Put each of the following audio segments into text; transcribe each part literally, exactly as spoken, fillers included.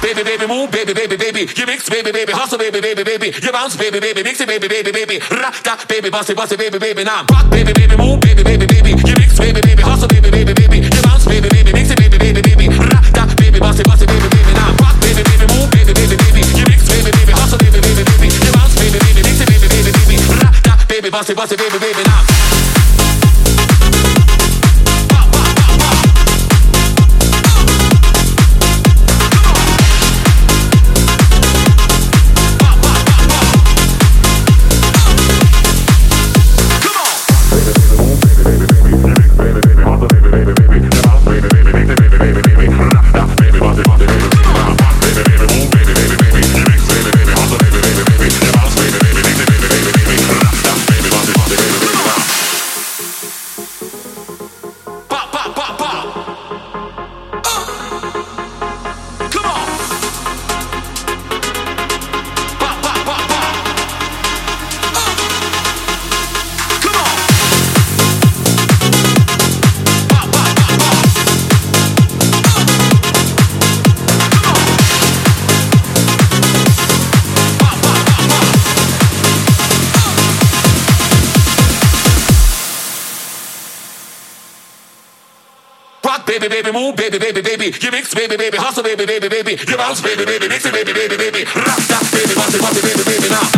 baby, baby, move, baby, baby, baby. You mix, baby, baby, hustle, baby, baby, baby. You bounce, baby, baby, mix it, baby, baby, baby. Rock that, baby, bounce it, bounce it, baby, baby. Now rock, baby, baby, move, baby, baby, baby. You mix, baby, baby, hustle, baby, baby, baby. You bounce, baby, baby, mix it, baby, baby, baby. Rock that, baby, bounce it, bounce it, baby, baby. Now rock, baby, baby, move, baby, baby, baby. You mix, baby, baby, hustle, baby, baby, baby. You bounce, baby, baby, mix it, baby, baby, baby. Rock that, baby, bounce it, bounce it, baby, baby. Now. Baby, baby, move, baby, baby, baby. You mix, baby, baby, hustle, baby, baby, baby. You bounce, baby, baby, mix it, baby, baby, baby. Rock that, baby, bounce it, bounce it, baby, baby. Now.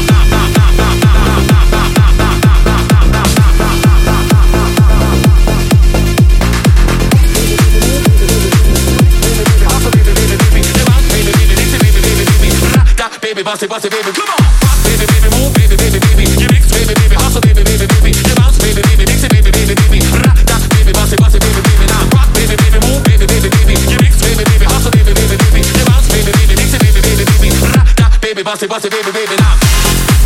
Baby, bounce it, bounce it, baby. Come on. Rock, baby, baby, move, baby, baby, baby. You mix, baby, baby, hustle, baby, baby, baby. You bounce, baby, baby, mix it, baby, baby, baby. Rock that, baby, bounce it, bounce it, baby, baby. Now rock, baby, baby, move, baby, baby, baby. You mix, baby, baby, hustle, baby, baby, baby. You bounce, baby, baby, mix it, baby, baby, baby. Rock that, baby, bounce it, bounce it, baby, baby. Now.